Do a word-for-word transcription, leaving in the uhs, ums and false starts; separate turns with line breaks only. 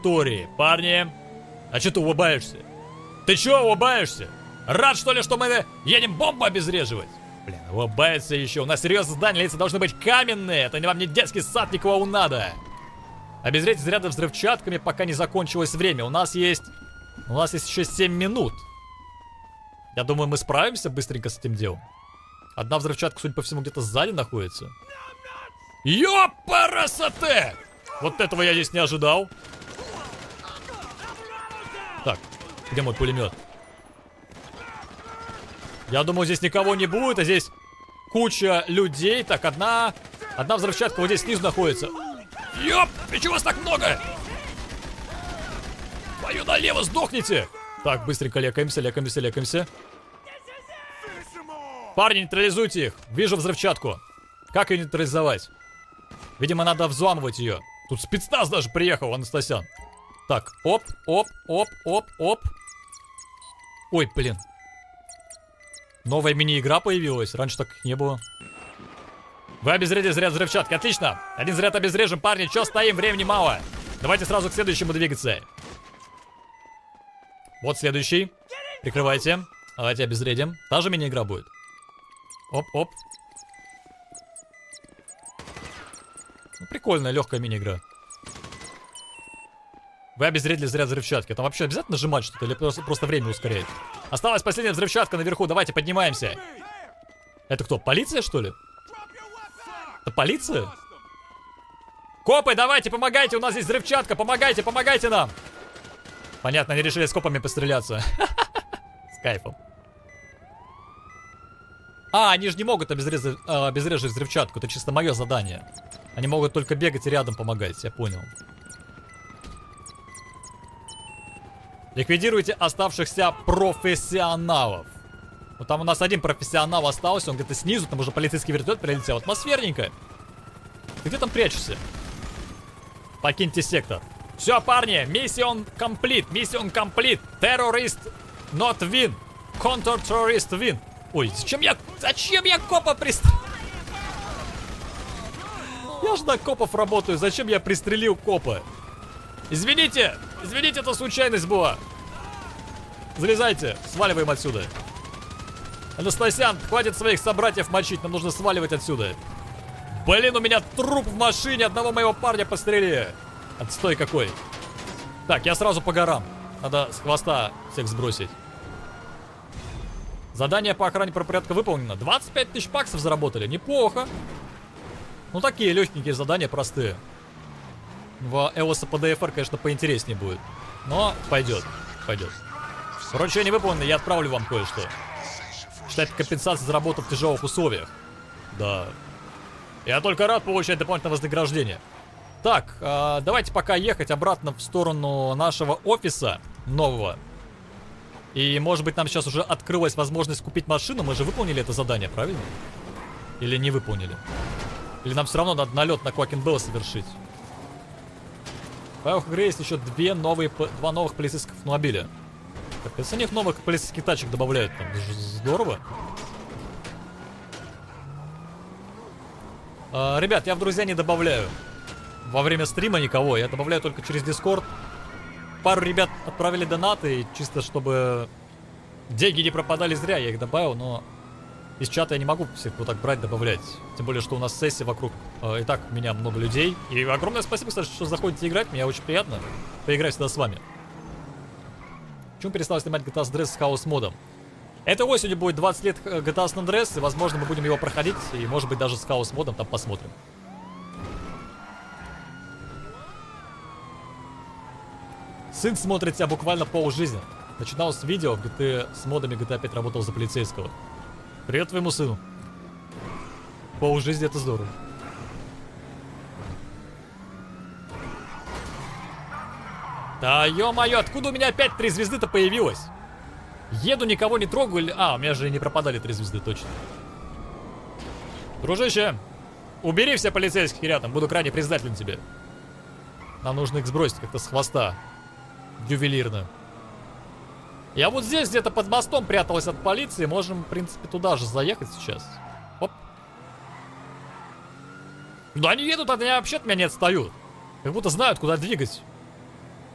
территории. Парни, а что ты улыбаешься? Ты чё улыбаешься? Рад, что ли, что мы едем бомбу обезвреживать? Блин, улыбается еще. У нас серьезно здание, лица должны быть каменные. Это не вам не детский сад, никого надо. Обезвредить заряды взрывчатками, пока не закончилось время. У нас есть... У нас есть еще семь минут. Я думаю, мы справимся быстренько с этим делом. Одна взрывчатка, судя по всему, где-то сзади находится. Ёпарасоте! Вот этого я здесь не ожидал. Так, где мой пулемет? Я думаю, здесь никого не будет, а здесь куча людей. Так, одна... Одна взрывчатка вот здесь снизу находится. Ёп! И чего вас так много? Твою налево, сдохните! Так, быстренько лекаемся, лекаемся, лекаемся. Парни, нейтрализуйте их. Вижу взрывчатку. Как ее нейтрализовать? Видимо, надо взламывать ее. Тут спецназ даже приехал, Анастасян. Так, оп, оп, оп, оп, оп. Ой, блин. Новая мини-игра появилась. Раньше так не было. Вы обезвредили заряд взрывчатки. Отлично. Один заряд обезврежем, парни. Че стоим? Времени мало. Давайте сразу к следующему двигаться. Вот следующий. Прикрывайте. Давайте обезвредим. Та же мини-игра будет. Оп-оп. Ну, прикольная, легкая мини-игра. Вы обезвредили заряд взрывчатки. Там вообще обязательно нажимать что-то или просто, просто время ускоряет? Осталась последняя взрывчатка наверху. Давайте поднимаемся. Это кто? Полиция, что ли? Это полиция? Копы, давайте, помогайте. У нас здесь взрывчатка. Помогайте, помогайте нам. Понятно, они решили с копами постреляться. С кайфом. А, они же не могут обезврезать, э, обезвреживать взрывчатку. Это чисто мое задание. Они могут только бегать и рядом помогать. Я понял. Ликвидируйте оставшихся профессионалов. Ну там у нас один профессионал остался. Он где-то снизу. Там уже полицейский вертолет прилетел. Атмосферненько. Ты где там прячешься? Покиньте сектор. Все, парни, миссион комплит. Миссион комплит. Террорист not win. Контр-террорист win. Ой, зачем я... Зачем я копа пристрелил? Я же на копов работаю. Зачем я пристрелил копа? Извините. Извините, это случайность была. Залезайте. Сваливаем отсюда. Анастасян, хватит своих собратьев мочить. Нам нужно сваливать отсюда. Блин, у меня труп в машине. Одного моего парня пострелили. Отстой какой. Так, я сразу по горам. Надо с хвоста всех сбросить. Задание по охране правопорядка выполнено. двадцать пять тысяч баксов заработали. Неплохо. Ну, такие легенькие задания, простые. В ЛСПДФР, конечно, поинтереснее будет. Но пойдет. Пойдет. Поручение выполнено, я отправлю вам кое-что. Считайте компенсацию за работу в тяжелых условиях. Да. Я только рад получать дополнительное вознаграждение. Так, э, давайте пока ехать обратно в сторону нашего офиса нового. И, может быть, нам сейчас уже открылась возможность купить машину. Мы же выполнили это задание, правильно? Или не выполнили? Или нам все равно надо налет на Квакенбелла совершить? В правилах игры есть еще две новые, два новых полицейских автомобиля. Капец, они их новых полицейских тачек добавляют. Там здорово. А, ребят, я в друзья не добавляю. Во время стрима никого. Я добавляю только через Discord. Пару ребят отправили донаты, и чисто чтобы деньги не пропадали зря, я их добавил, но из чата я не могу всех вот так брать, добавлять. Тем более, что у нас сессия вокруг, э, и так у меня много людей. И огромное спасибо, кстати, что заходите играть, мне очень приятно поиграть сюда с вами. Почему перестал снимать джи ти эй San Andreas с хаос модом? Этой осенью будет двадцать лет джи ти эй San Andreas, и возможно мы будем его проходить, и может быть даже с хаос модом, там посмотрим. Сын смотрит тебя буквально полжизни. Начинал с видео, где ты с модами джи ти эй пять работал за полицейского. Привет твоему сыну. Полжизни — это здорово. Да ё-моё, откуда у меня опять три звезды-то появилось? Еду, никого не трогаю. А, у меня же не пропадали три звезды, точно. Дружище, убери все полицейских рядом, буду крайне признателен тебе. Нам нужно их сбросить как-то с хвоста. Ювелирно. Я вот здесь где-то под мостом пряталась от полиции. Можем, в принципе, туда же заехать сейчас. Оп. Да они едут, они вообще от меня не отстают. Как будто знают, куда двигать.